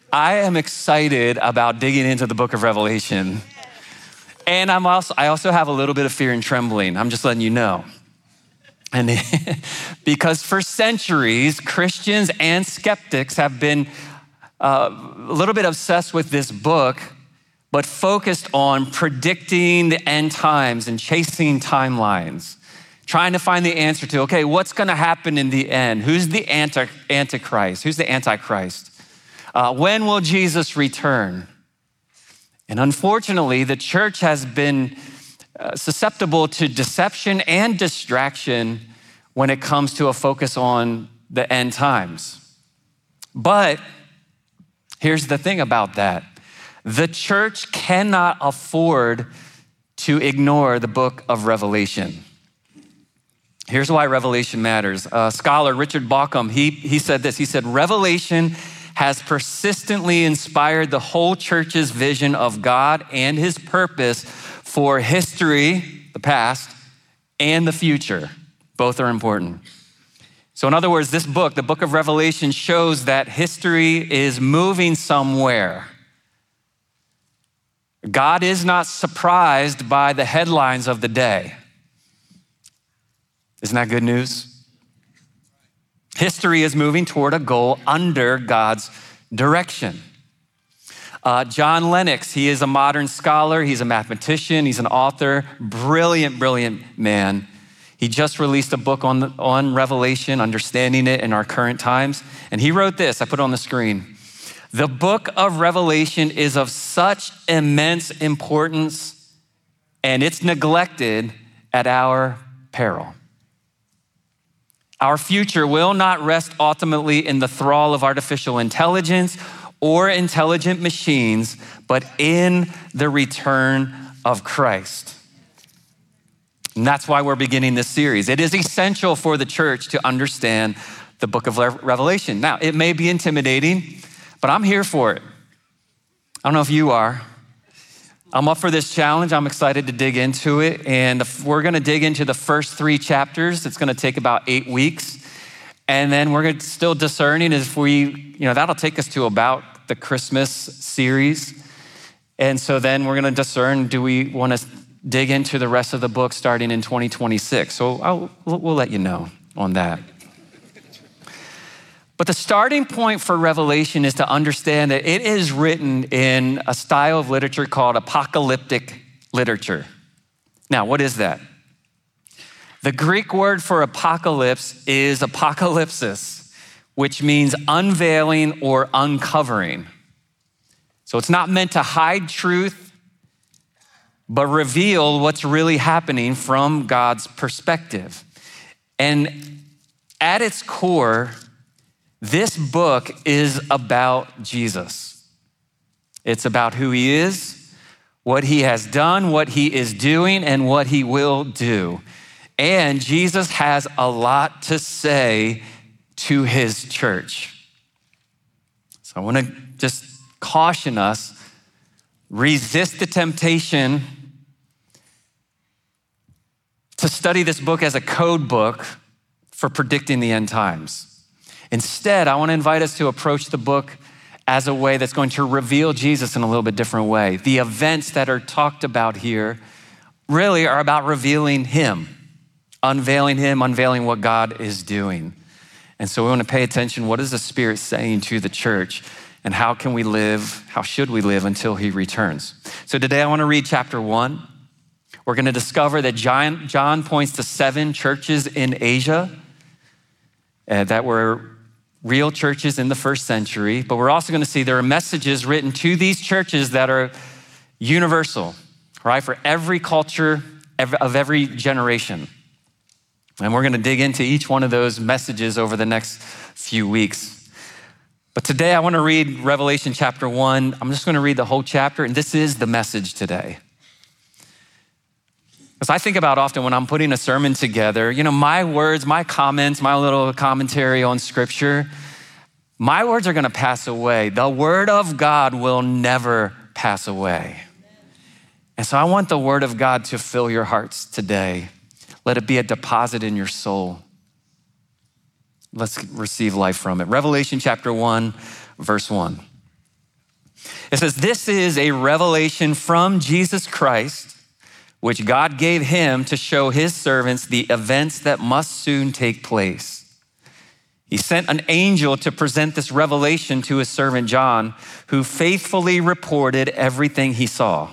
I am excited about digging into the book of Revelation. And I also have a little bit of fear and trembling. I'm just letting you know. And because for centuries, Christians and skeptics have been a little bit obsessed with this book, but focused on predicting the end times and chasing timelines, trying to find the answer to, okay, what's gonna happen in the end? Who's the Antichrist? Who's the Antichrist? When will Jesus return? And unfortunately, the church has been susceptible to deception and distraction when it comes to a focus on the end times. But here's the thing about that. The church cannot afford to ignore the book of Revelation. Here's why Revelation matters. Scholar Richard Bauckham, he said this. He said, Revelation has persistently inspired the whole church's vision of God and his purpose for history, the past, and the future. Both are important. So in other words, this book, the book of Revelation, shows that history is moving somewhere. God is not surprised by the headlines of the day. Isn't that good news? History is moving toward a goal under God's direction. John Lennox, he is a modern scholar. He's a mathematician. He's an author. Brilliant, brilliant man. He just released a book on Revelation, understanding it in our current times. And he wrote this, I put it on the screen. The book of Revelation is of such immense importance, and it's neglected at our peril. Our future will not rest ultimately in the thrall of artificial intelligence or intelligent machines, but in the return of Christ. And that's why we're beginning this series. It is essential for the church to understand the book of Revelation. Now, it may be intimidating, but I'm here for it. I don't know if you are. I'm up for this challenge. I'm excited to dig into it. And we're gonna dig into the first 3 chapters. It's gonna take about 8 weeks. And then we're still discerning if that'll take us to about the Christmas series. And so then we're gonna discern, do we wanna dig into the rest of the book starting in 2026? So we'll let you know on that. But the starting point for Revelation is to understand that it is written in a style of literature called apocalyptic literature. Now, what is that? The Greek word for apocalypse is apocalypsis, which means unveiling or uncovering. So it's not meant to hide truth, but reveal what's really happening from God's perspective. And at its core, this book is about Jesus. It's about who he is, what he has done, what he is doing, and what he will do. And Jesus has a lot to say to his church. So I want to just caution us, resist the temptation to study this book as a code book for predicting the end times. Instead, I want to invite us to approach the book as a way that's going to reveal Jesus in a little bit different way. The events that are talked about here really are about revealing him, unveiling what God is doing. And so we want to pay attention. What is the Spirit saying to the church? And how can we live, how should we live until he returns? So today I want to read chapter 1. We're going to discover that John points to 7 churches in Asia that were real churches in the first century, but we're also going to see there are messages written to these churches that are universal, right? For every culture of every generation. And we're going to dig into each one of those messages over the next few weeks. But today I want to read Revelation chapter 1. I'm just going to read the whole chapter, and this is the message today. As I think about often when I'm putting a sermon together, my words, my comments, my little commentary on scripture, my words are gonna pass away. The word of God will never pass away. And so I want the word of God to fill your hearts today. Let it be a deposit in your soul. Let's receive life from it. Revelation chapter 1, verse 1. It says, this is a revelation from Jesus Christ, which God gave him to show his servants the events that must soon take place. He sent an angel to present this revelation to his servant John, who faithfully reported everything he saw.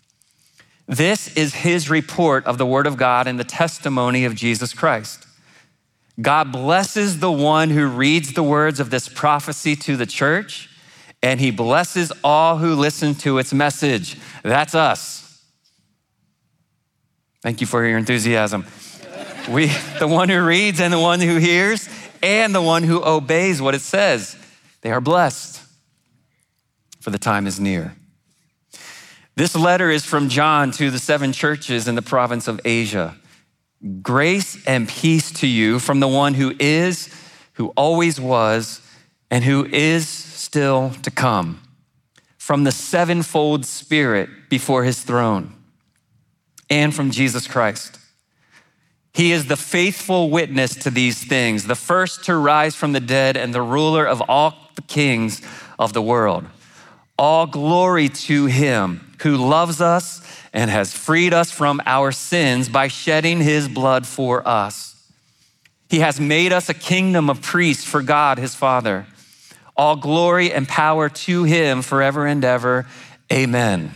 This is his report of the word of God and the testimony of Jesus Christ. God blesses the one who reads the words of this prophecy to the church, and he blesses all who listen to its message. That's us. Thank you for your enthusiasm. The one who reads and the one who hears and the one who obeys what it says, they are blessed, for the time is near. This letter is from John to the 7 churches in the province of Asia. Grace and peace to you from the one who is, who always was, and who is still to come, from the sevenfold Spirit before his throne, and from Jesus Christ. He is the faithful witness to these things, the first to rise from the dead and the ruler of all the kings of the world. All glory to him who loves us and has freed us from our sins by shedding his blood for us. He has made us a kingdom of priests for God, his Father. All glory and power to him forever and ever. Amen.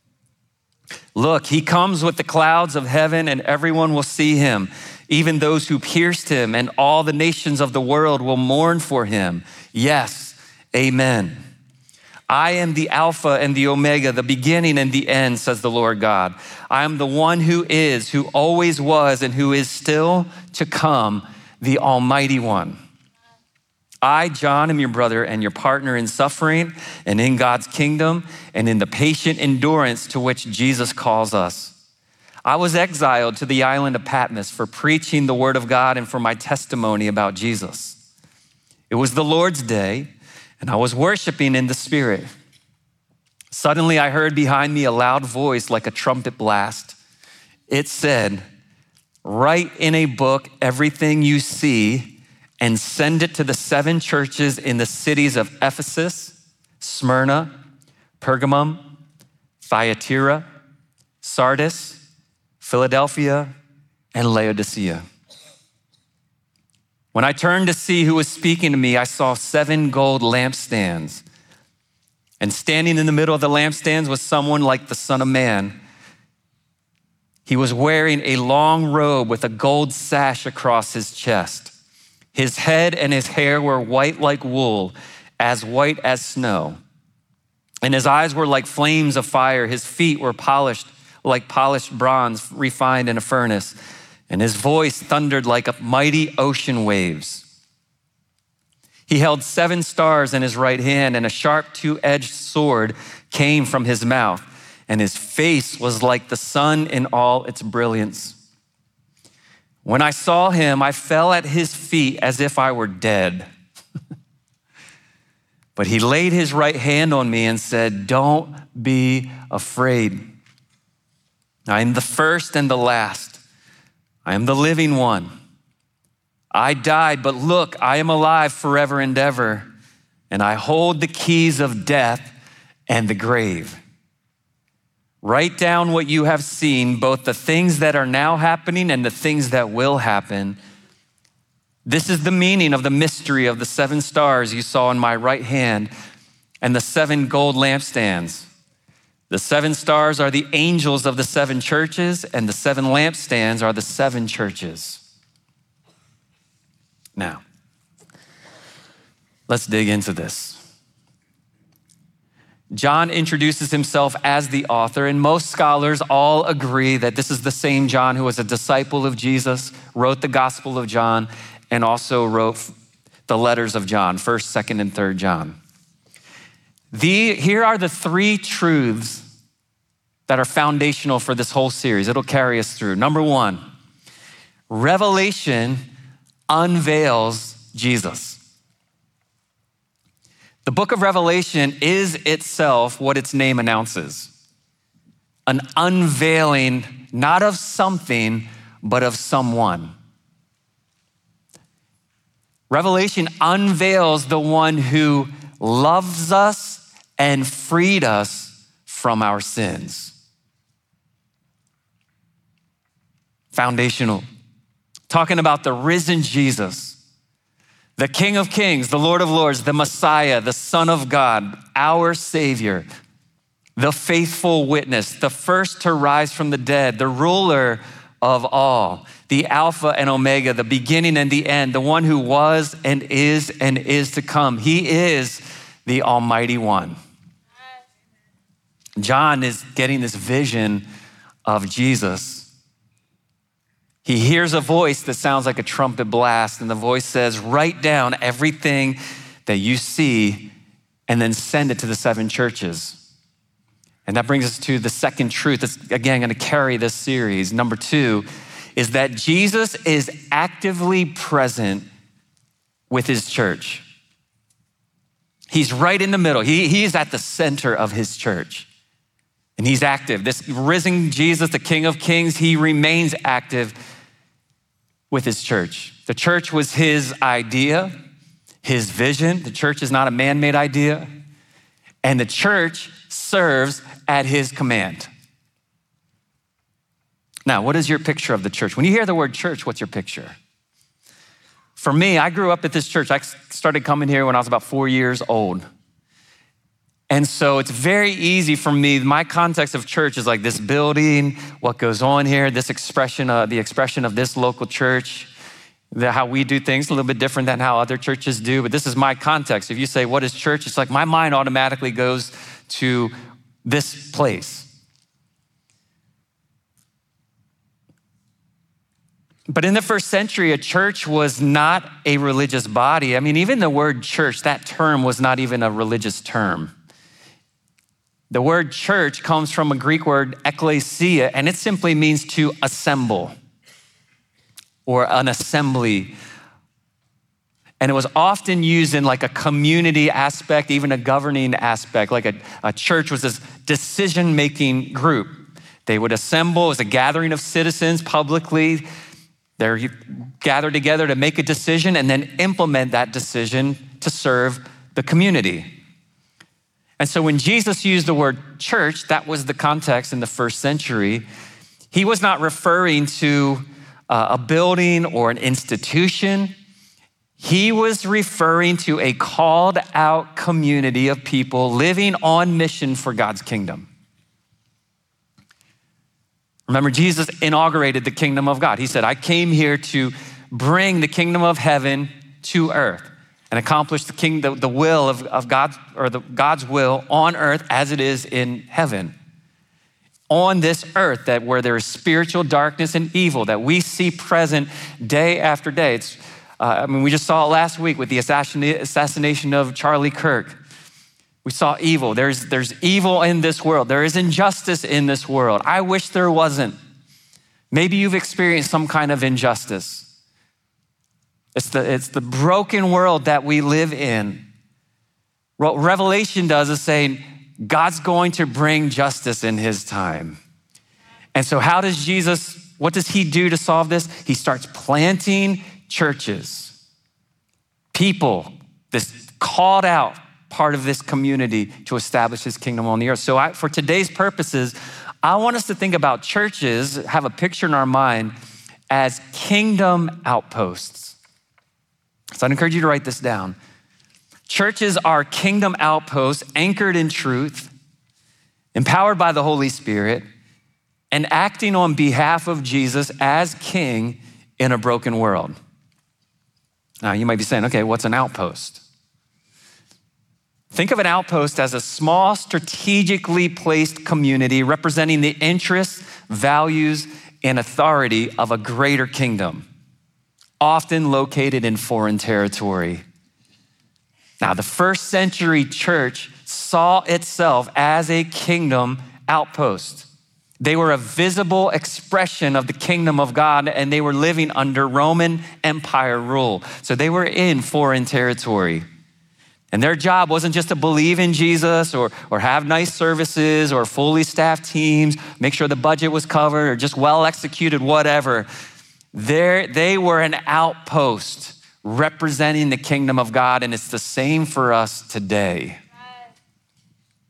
Look, he comes with the clouds of heaven, and everyone will see him, even those who pierced him, and all the nations of the world will mourn for him. Yes, amen. I am the Alpha and the Omega, the beginning and the end, says the Lord God. I am the one who is, who always was, and who is still to come, the Almighty One. I, John, am your brother and your partner in suffering and in God's kingdom and in the patient endurance to which Jesus calls us. I was exiled to the island of Patmos for preaching the word of God and for my testimony about Jesus. It was the Lord's day, and I was worshiping in the Spirit. Suddenly I heard behind me a loud voice like a trumpet blast. It said, "Write in a book everything you see and send it to the 7 churches in the cities of Ephesus, Smyrna, Pergamum, Thyatira, Sardis, Philadelphia, and Laodicea." When I turned to see who was speaking to me, I saw 7 gold lampstands. And standing in the middle of the lampstands was someone like the Son of Man. He was wearing a long robe with a gold sash across his chest. His head and his hair were white like wool, as white as snow. And his eyes were like flames of fire. His feet were polished like polished bronze refined in a furnace. And his voice thundered like mighty ocean waves. He held 7 stars in his right hand, and a sharp 2-edged sword came from his mouth. And his face was like the sun in all its brilliance. When I saw him, I fell at his feet as if I were dead. But he laid his right hand on me and said, "Don't be afraid. I am the first and the last. I am the living one. I died, but look, I am alive forever and ever, and I hold the keys of death and the grave. Write down what you have seen, both the things that are now happening and the things that will happen. This is the meaning of the mystery of the 7 stars you saw in my right hand and the 7 gold lampstands. The 7 stars are the angels of the 7 churches, and the 7 lampstands are the 7 churches." Now, let's dig into this. John introduces himself as the author, and most scholars all agree that this is the same John who was a disciple of Jesus, wrote the Gospel of John, and also wrote the letters of John, 1st, 2nd, and 3rd John. Here are the 3 truths that are foundational for this whole series. It'll carry us through. Number 1, Revelation unveils Jesus. The book of Revelation is itself what its name announces: an unveiling, not of something, but of someone. Revelation unveils the one who loves us and freed us from our sins. Foundational. Talking about the risen Jesus, the King of Kings, the Lord of Lords, the Messiah, the Son of God, our Savior, the faithful witness, the first to rise from the dead, the ruler of all, the Alpha and Omega, the beginning and the end, the one who was and is to come. He is the Almighty One. John is getting this vision of Jesus. He hears a voice that sounds like a trumpet blast, and the voice says, write down everything that you see and then send it to the 7 churches. And that brings us to the second truth that's, again, going to carry this series. Number 2 is that Jesus is actively present with his church. He's right in the middle. He's at the center of his church. And he's active. This risen Jesus, the King of Kings, he remains active with his church. The church was his idea, his vision. The church is not a man-made idea. And the church serves at his command. Now, what is your picture of the church? When you hear the word church, what's your picture? For me, I grew up at this church. I started coming here when I was about 4 years old. And so it's very easy for me, my context of church is like this building, what goes on here, this expression, the expression of this local church, how we do things a little bit different than how other churches do, but this is my context. If you say, what is church? It's like my mind automatically goes to this place. But in the first century, a church was not a religious body. I mean, even the word church, that term was not even a religious term. The word church comes from a Greek word, ekklesia, and it simply means to assemble or an assembly. And it was often used in like a community aspect, even a governing aspect, like a church was this decision-making group. They would assemble as a gathering of citizens publicly. They're gathered together to make a decision and then implement that decision to serve the community. And so when Jesus used the word church, that was the context in the first century. He was not referring to a building or an institution. He was referring to a called out community of people living on mission for God's kingdom. Remember, Jesus inaugurated the kingdom of God. He said, I came here to bring the kingdom of heaven to earth and accomplish the will of God, or God's will on earth as it is in heaven. On this earth where there is spiritual darkness and evil that we see present day after day. We just saw it last week with the assassination of Charlie Kirk. We saw evil. There's evil in this world. There is injustice in this world. I wish there wasn't. Maybe you've experienced some kind of injustice. It's the broken world that we live in. What Revelation does is saying God's going to bring justice in his time. And so what does he do to solve this? He starts planting churches. People, this called out part of this community to establish his kingdom on the earth. So for today's purposes, I want us to think about churches, have a picture in our mind as kingdom outposts. So I'd encourage you to write this down. Churches are kingdom outposts anchored in truth, empowered by the Holy Spirit, and acting on behalf of Jesus as king in a broken world. Now you might be saying, okay, what's an outpost? Think of an outpost as a small, strategically placed community representing the interests, values, and authority of a greater kingdom, often located in foreign territory. Now, the first century church saw itself as a kingdom outpost. They were a visible expression of the kingdom of God, and they were living under Roman Empire rule. So they were in foreign territory. And their job wasn't just to believe in Jesus or have nice services or fully staffed teams, make sure the budget was covered or just well executed, whatever. They were an outpost representing the kingdom of God, and it's the same for us today.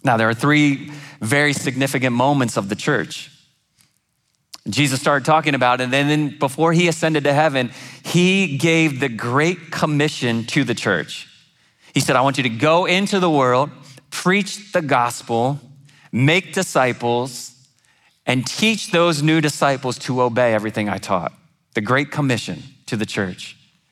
Now, there are three very significant moments of the church. Jesus started talking about it, and then before he ascended to heaven, he gave the Great Commission to the church. He said, I want you to go into the world, preach the gospel, make disciples, and teach those new disciples to obey everything I taught. The Great Commission to the church.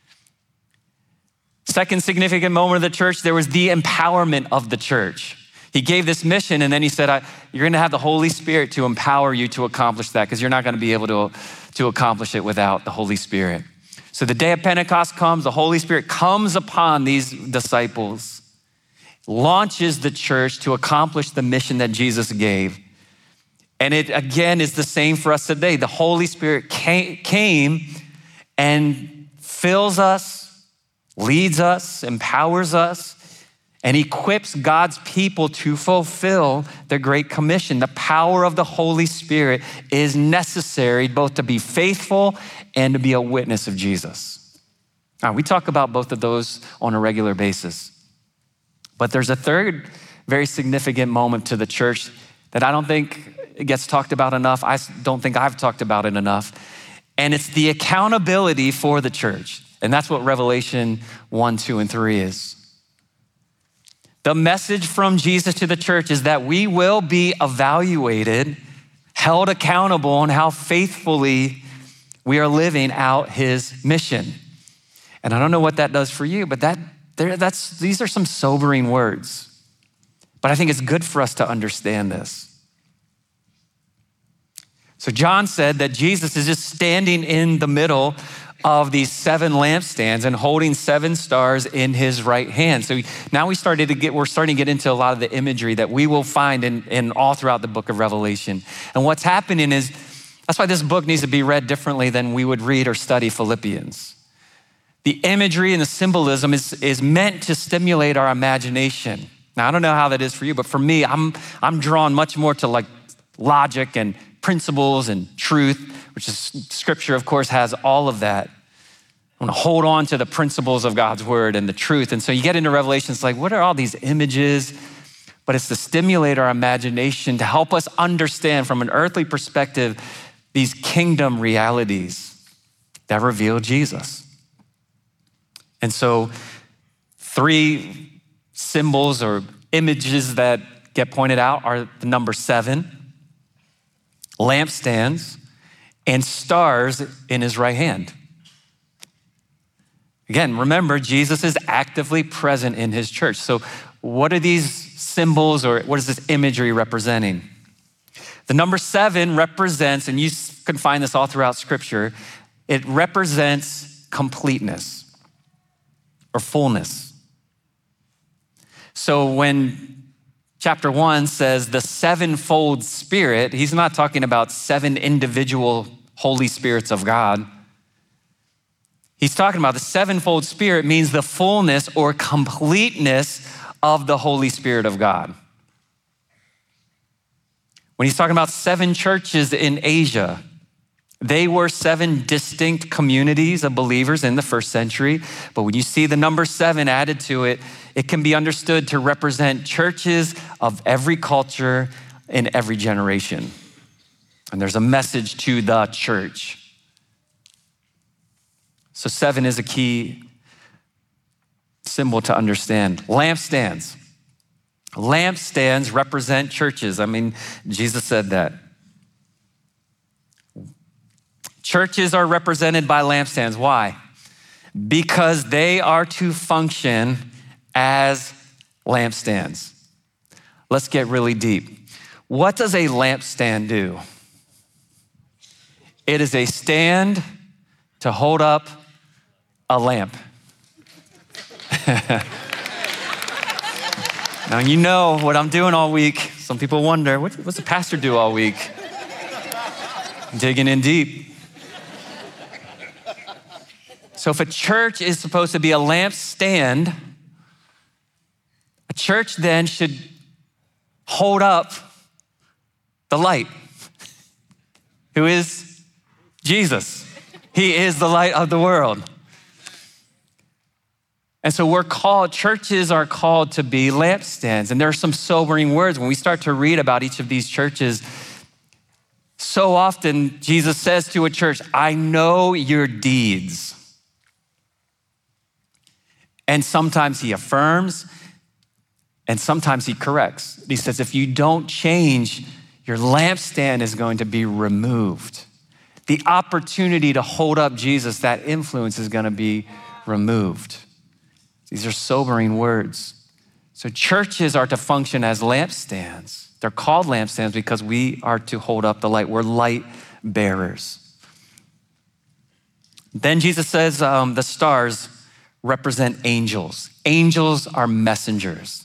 Second significant moment of the church, there was the empowerment of the church. He gave this mission, and then he said, you're gonna have the Holy Spirit to empower you to accomplish that, because you're not gonna be able to accomplish it without the Holy Spirit. So the day of Pentecost comes, the Holy Spirit comes upon these disciples, launches the church to accomplish the mission that Jesus gave. And it, again, is the same for us today. The Holy Spirit came and fills us, leads us, empowers us, and equips God's people to fulfill the Great Commission. The power of the Holy Spirit is necessary both to be faithful and to be a witness of Jesus. Now, we talk about both of those on a regular basis. But there's a third very significant moment to the church that I don't think it gets talked about enough. I don't think I've talked about it enough. And it's the accountability for the church. And that's what Revelation 1, 2, and 3 is. The message from Jesus to the church is that we will be evaluated, held accountable on how faithfully we are living out his mission. And I don't know what that does for you, but these are some sobering words. But I think it's good for us to understand this. So John said that Jesus is just standing in the middle of these 7 lampstands and holding 7 stars in his right hand. So now we're starting to get into a lot of the imagery that we will find in all throughout the book of Revelation. And what's happening is, that's why this book needs to be read differently than we would read or study Philippians. The imagery and the symbolism is meant to stimulate our imagination. Now, I don't know how that is for you, but for me, I'm drawn much more to like logic and principles and truth, which is scripture, of course, has all of that. I want to hold on to the principles of God's word and the truth. And so you get into Revelation, it's like, what are all these images? But it's to stimulate our imagination, to help us understand from an earthly perspective these kingdom realities that reveal Jesus. And so 3 symbols or images that get pointed out are the number 7, lampstands, and stars in his right hand. Again, remember, Jesus is actively present in his church. So what are these symbols, or what is this imagery representing? The number 7 represents, and you can find this all throughout scripture, it represents completeness or fullness. So when chapter 1 says the 7-fold Spirit, he's not talking about 7 individual Holy Spirits of God. He's talking about the 7-fold Spirit means the fullness or completeness of the Holy Spirit of God. When he's talking about 7 churches in Asia, they were 7 distinct communities of believers in the first century. But when you see the number 7 added to it, it can be understood to represent churches of every culture in every generation. And there's a message to the church. So 7 is a key symbol to understand. Lampstands. Lampstands represent churches. I mean, Jesus said that. Churches are represented by lampstands. Why? Because they are to function as lampstands. Let's get really deep. What does a lampstand do? It is a stand to hold up a lamp. Now you know what I'm doing all week. Some people wonder, what's the pastor do all week? Digging in deep. So if a church is supposed to be a lampstand, a church then should hold up the light, who is Jesus. He is the light of the world. And so churches are called to be lampstands. And there are some sobering words. When we start to read about each of these churches, so often Jesus says to a church, I know your deeds. And sometimes he affirms, and sometimes he corrects. He says, if you don't change, your lampstand is going to be removed. The opportunity to hold up Jesus, that influence is going to be removed. These are sobering words. So churches are to function as lampstands. They're called lampstands because we are to hold up the light. We're light bearers. Then Jesus says the stars represent angels. Angels are messengers.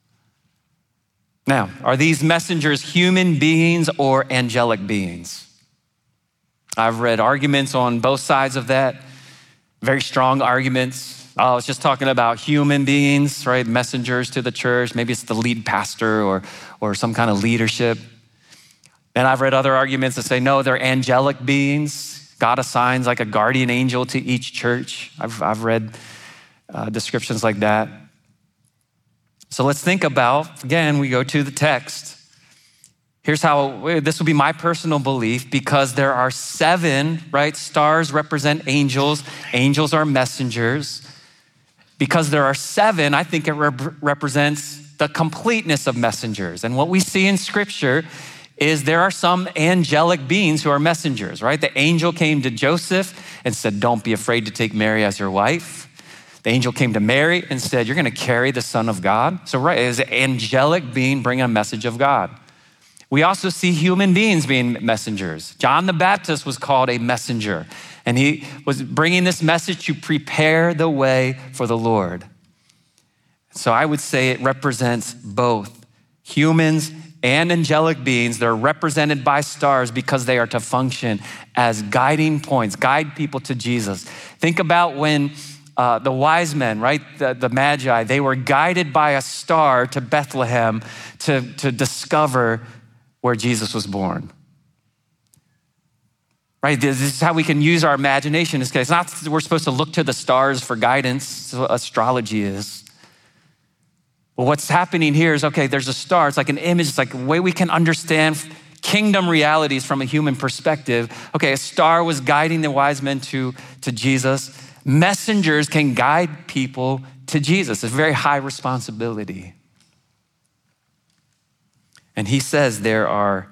Now, are these messengers human beings or angelic beings? I've read arguments on both sides of that, very strong arguments. I was just talking about human beings, right? Messengers to the church. Maybe it's the lead pastor or some kind of leadership. And I've read other arguments that say, no, they're angelic beings. God assigns like a guardian angel to each church. I've read descriptions like that. So let's think about, again, we go to the text. Here's how, this will be my personal belief, because there are 7, right? Stars represent angels. Angels are messengers. Because there are 7, I think it represents the completeness of messengers. And what we see in scripture is there are some angelic beings who are messengers, right? The angel came to Joseph and said, don't be afraid to take Mary as your wife. The angel came to Mary and said, you're gonna carry the Son of God. So right, it is an angelic being bringing a message of God. We also see human beings being messengers. John the Baptist was called a messenger, and he was bringing this message to prepare the way for the Lord. So I would say it represents both humans and angelic beings. They're represented by stars because they are to function as guiding points, guide people to Jesus. Think about when the wise men, right, the Magi, they were guided by a star to Bethlehem to discover where Jesus was born. Right, this is how we can use our imagination. It's not that we're supposed to look to the stars for guidance. That's what astrology is. But what's happening here is, okay, there's a star. It's like an image. It's like a way we can understand kingdom realities from a human perspective. Okay, a star was guiding the wise men to Jesus. Messengers can guide people to Jesus. It's a very high responsibility. And he says there are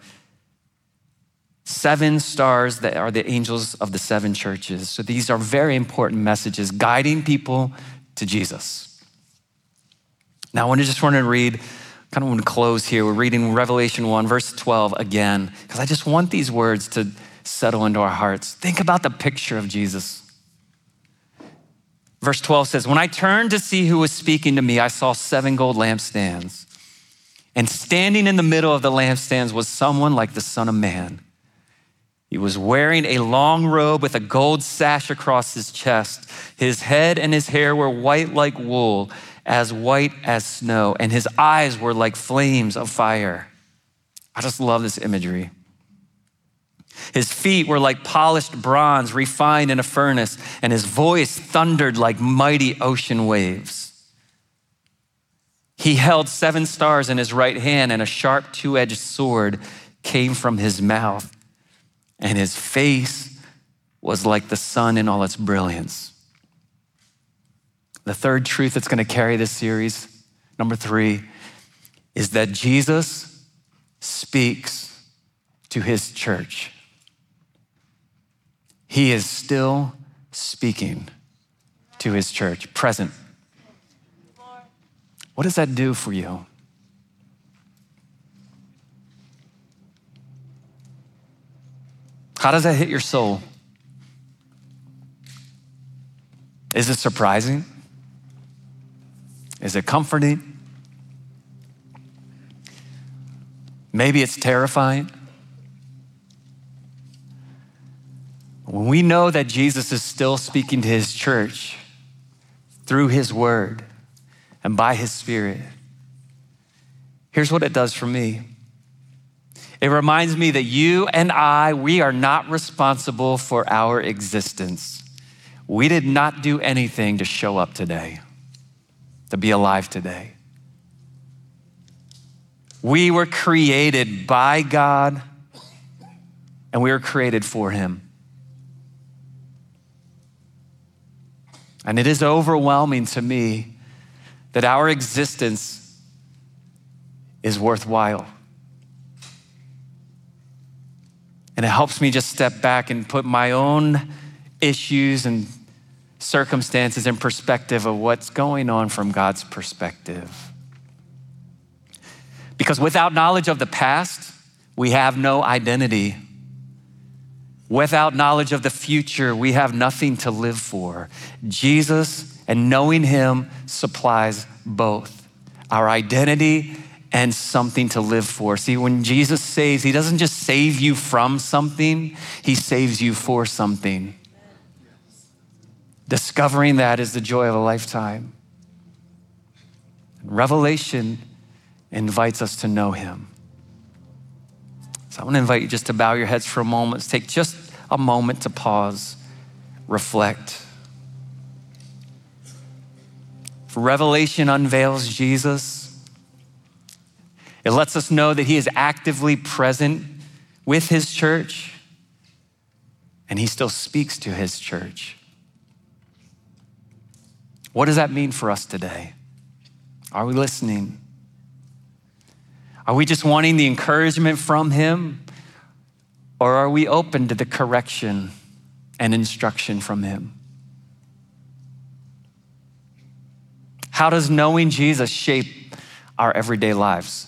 7 stars that are the angels of the 7 churches. So these are very important messages, guiding people to Jesus. Now, I just want to read, kind of want to close here. We're reading Revelation 1, verse 12 again, because I just want these words to settle into our hearts. Think about the picture of Jesus. Verse 12 says, when I turned to see who was speaking to me, I saw 7 gold lampstands. And standing in the middle of the lampstands was someone like the Son of Man. He was wearing a long robe with a gold sash across his chest. His head and his hair were white like wool, as white as snow, and his eyes were like flames of fire. I just love this imagery. His feet were like polished bronze refined in a furnace, and his voice thundered like mighty ocean waves. He held 7 stars in his right hand, and a sharp 2-edged sword came from his mouth, and his face was like the sun in all its brilliance. The third truth that's gonna carry this series, number 3, is that Jesus speaks to his church. He is still speaking to his church, present. What does that do for you? How does that hit your soul? Is it surprising? Is it comforting? Maybe it's terrifying. When we know that Jesus is still speaking to his church through his word and by his Spirit, here's what it does for me. It reminds me that you and I, we are not responsible for our existence. We did not do anything to show up today. to be alive today. We were created by God, and we were created for him. And it is overwhelming to me that our existence is worthwhile. And it helps me just step back and put my own issues and circumstances in perspective of what's going on from God's perspective. Because without knowledge of the past, we have no identity. Without knowledge of the future, we have nothing to live for. Jesus and knowing him supplies both our identity and something to live for. See, when Jesus saves, he doesn't just save you from something, he saves you for something. Discovering that is the joy of a lifetime. Revelation invites us to know him. So I want to invite you just to bow your heads for a moment. Let's take just a moment to pause, reflect. For Revelation unveils Jesus. It lets us know that he is actively present with his church, and he still speaks to his church. What does that mean for us today? Are we listening? Are we just wanting the encouragement from him? Or are we open to the correction and instruction from him? How does knowing Jesus shape our everyday lives?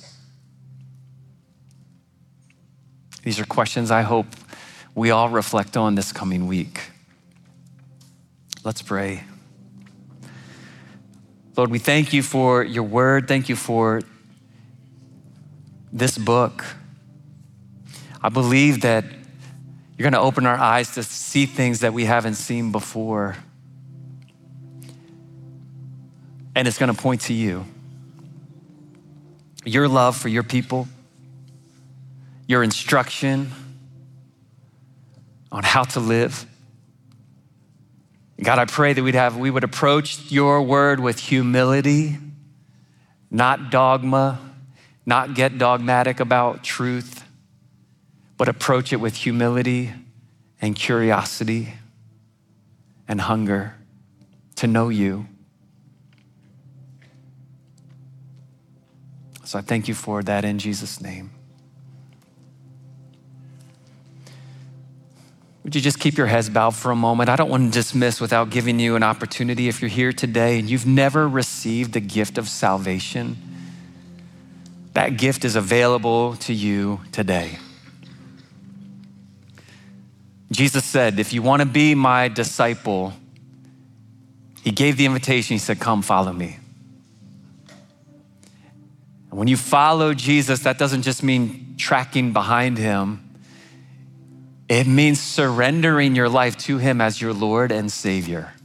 These are questions I hope we all reflect on this coming week. Let's pray. Lord, we thank you for your word. Thank you for this book. I believe that you're going to open our eyes to see things that we haven't seen before. And it's going to point to you. Your love for your people, your instruction on how to live. God, I pray that we would approach your word with humility, not dogma, not get dogmatic about truth, but approach it with humility and curiosity and hunger to know you. So I thank you for that in Jesus' name. Would you just keep your heads bowed for a moment? I don't want to dismiss without giving you an opportunity. If you're here today and you've never received the gift of salvation, that gift is available to you today. Jesus said, if you want to be my disciple, he gave the invitation. He said, come follow me. And when you follow Jesus, that doesn't just mean tracking behind him. It means surrendering your life to him as your Lord and Savior.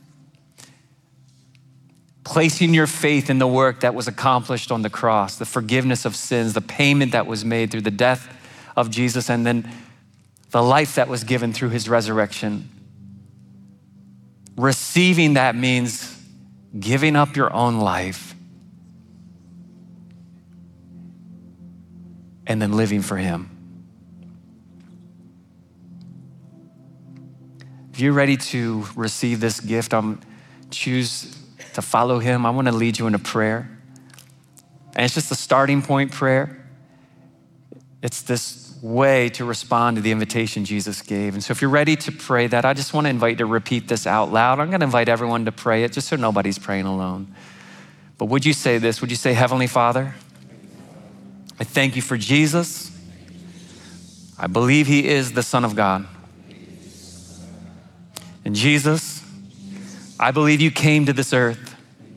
Placing your faith in the work that was accomplished on the cross, the forgiveness of sins, the payment that was made through the death of Jesus, and then the life that was given through his resurrection. Receiving that means giving up your own life and then living for him. If you're ready to receive this gift, choose to follow him. I want to lead you in a prayer. And it's just a starting point prayer. It's this way to respond to the invitation Jesus gave. And so if you're ready to pray that, I just want to invite you to repeat this out loud. I'm going to invite everyone to pray it just so nobody's praying alone. But would you say this? Would you say, Heavenly Father, I thank you for Jesus. I believe he is the Son of God. And Jesus, I believe you came to this earth,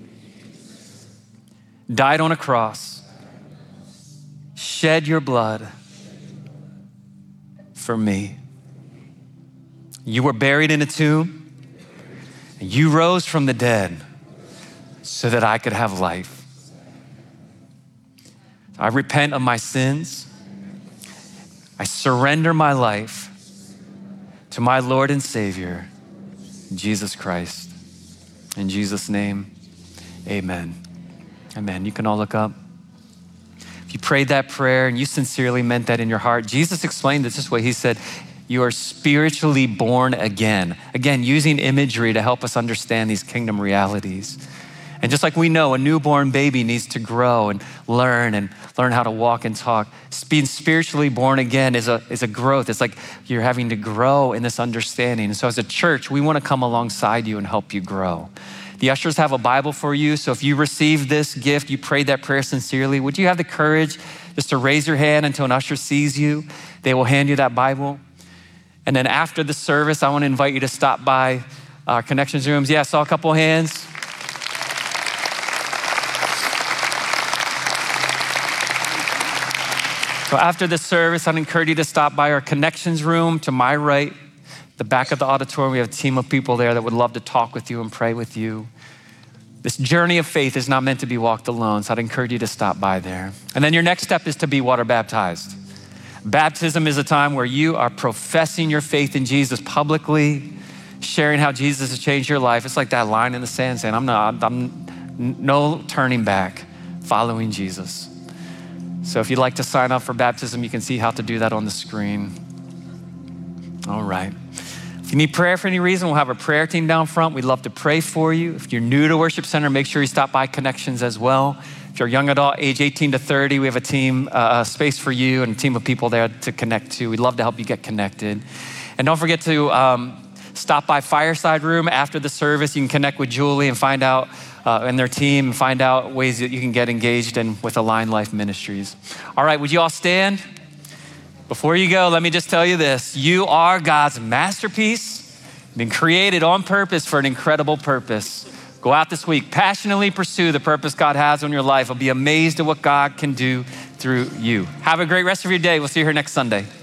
died on a cross, shed your blood for me. You were buried in a tomb, and you rose from the dead so that I could have life. I repent of my sins. I surrender my life to my Lord and Savior, Jesus Christ. In Jesus' name, amen. Amen. You can all look up. If you prayed that prayer and you sincerely meant that in your heart, Jesus explained it this way. He said, you are spiritually born again. Again, using imagery to help us understand these kingdom realities. And just like we know, a newborn baby needs to grow and learn how to walk and talk. Being spiritually born again is a growth. It's like you're having to grow in this understanding. And so as a church, we want to come alongside you and help you grow. The ushers have a Bible for you. So if you received this gift, you prayed that prayer sincerely, would you have the courage just to raise your hand until an usher sees you? They will hand you that Bible. And then after the service, I want to invite you to stop by our connections rooms. Yeah, I saw a couple hands. So after the service, I'd encourage you to stop by our connections room to my right, the back of the auditorium. We have a team of people there that would love to talk with you and pray with you. This journey of faith is not meant to be walked alone, so I'd encourage you to stop by there. And then your next step is to be water baptized. Baptism is a time where you are professing your faith in Jesus publicly, sharing how Jesus has changed your life. It's like that line in the sand saying, I'm no turning back, following Jesus. So if you'd like to sign up for baptism, you can see how to do that on the screen. All right. If you need prayer for any reason, we'll have a prayer team down front. We'd love to pray for you. If you're new to Worship Center, make sure you stop by Connections as well. If you're a young adult, age 18 to 30, we have a team, space for you and a team of people there to connect to. We'd love to help you get connected. And don't forget to stop by Fireside Room after the service. You can connect with Julie and find out, and their team, and find out ways that you can get engaged in with Align Life Ministries. All right, would you all stand? Before you go, let me just tell you this. You are God's masterpiece, been created on purpose for an incredible purpose. Go out this week, passionately pursue the purpose God has on your life. I'll be amazed at what God can do through you. Have a great rest of your day. We'll see you here next Sunday.